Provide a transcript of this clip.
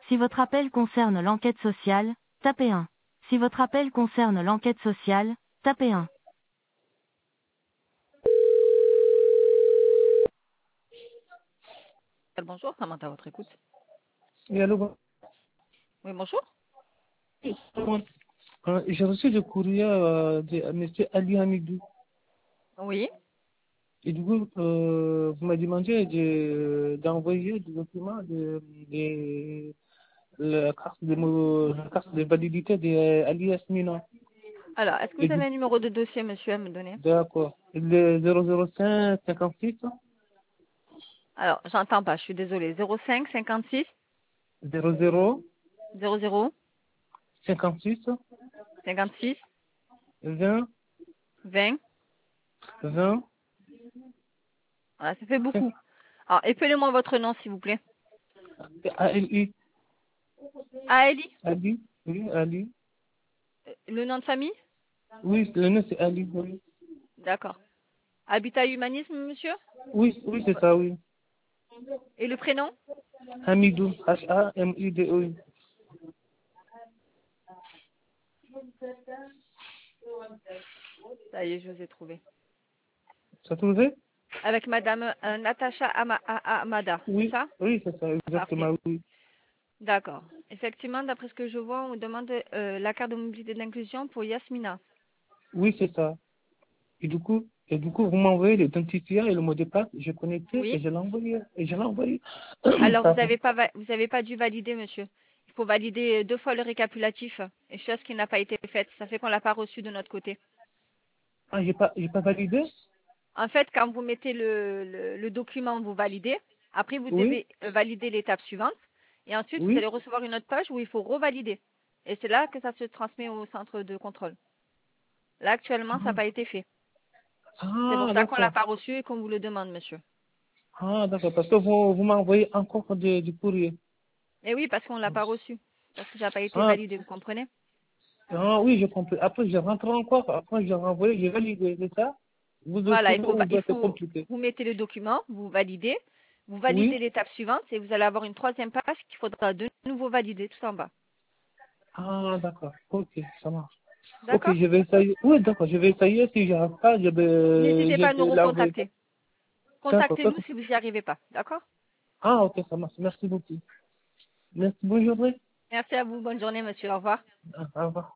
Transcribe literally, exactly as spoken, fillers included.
Si votre appel concerne l'enquête sociale, tapez un. Si votre appel concerne l'enquête sociale, tapez un. Bonjour, Samantha, à votre écoute. Oui, allô, bon- Oui, bonjour. euh, j'ai reçu le courrier euh, de M. Ali Hamidou. Oui. Et du coup, euh, vous m'avez demandé de- d'envoyer des documents de, de la, carte de, mo- la carte de validité de Ali Yasmina. Alors, est-ce que Et vous du avez un numéro de dossier, monsieur, à me donner? d'accord. Le zéro zéro cinq cinquante-six Alors, j'entends pas, je suis désolée. zéro cinq cinquante-six zéro zéro zéro zéro cinquante-six cinquante-six vingt vingt. vingt Voilà, ça fait beaucoup. Alors, épelez-moi votre nom, s'il vous plaît. A L I Aélie, Ali. Oui, Ali. euh, le nom de famille? Oui, le nom c'est Ali. Oui, D'accord. Habitat Humanisme, monsieur? oui, oui c'est ça, oui. Et le prénom? Hamidou, H A M I D O. Ça y est, je vous ai trouvé. Ça trouvé? Avec madame euh, Natacha Ama- A- Amada, c'est Oui, ça? oui, c'est ça, Parfait. exactement, oui. D'accord. Effectivement, d'après ce que je vois, on demande euh, la carte de mobilité d'inclusion pour Yasmina. Oui, c'est ça. Et du coup, et du coup, vous m'envoyez l'identifiant et le mot de passe, j'ai connecté Oui. et je l'ai envoyé. Et je l'ai envoyé. Alors, vous Pardon. n'avez pas, va- vous avez pas dû valider, monsieur. Il faut valider deux fois le récapitulatif, et chose qui n'a pas été faite. Ça fait qu'on l'a pas reçu de notre côté. Ah, j'ai pas, j'ai pas validé? En fait, quand vous mettez le, le, le document, vous validez. Après, vous Oui, devez euh, valider l'étape suivante. Et ensuite, vous allez oui. recevoir une autre page où il faut revalider. Et c'est là que ça se transmet au centre de contrôle. Là, actuellement, ça n'a pas été fait. C'est pour Ah, ça qu'on l'a d'accord. pas reçu et qu'on vous le demande, monsieur. Ah, d'accord, parce que vous, vous m'envoyez encore de- du courrier. Et oui, parce qu'on l'a pas reçu. Parce que ça n'a pas été Ah, validé, vous comprenez? ah, oui, j'ai compris. Après, je rentre encore. Après, je renvoie, j'ai validé, c'est ça? Vous le Voilà, il trouvez faut, va- ou il c'est faut, compliqué? vous mettez le document, vous validez, vous validez Oui. l'étape suivante et vous allez avoir une troisième page qu'il faudra de nouveau valider tout en bas. Ah, d'accord. Ok, ça marche. Ok, D'accord? je vais essayer. Oui, d'accord, je vais essayer. Si je n'arrive pas, je vais, N'hésitez je pas à nous vais l'envoyer. recontacter. D'accord, pas Contactez-nous de si vous souci. n'y arrivez pas. D'accord? Ah, ok, ça marche. Merci beaucoup. Merci, bonne journée. Merci à vous. Bonne journée, monsieur. Au revoir. Ah, au revoir.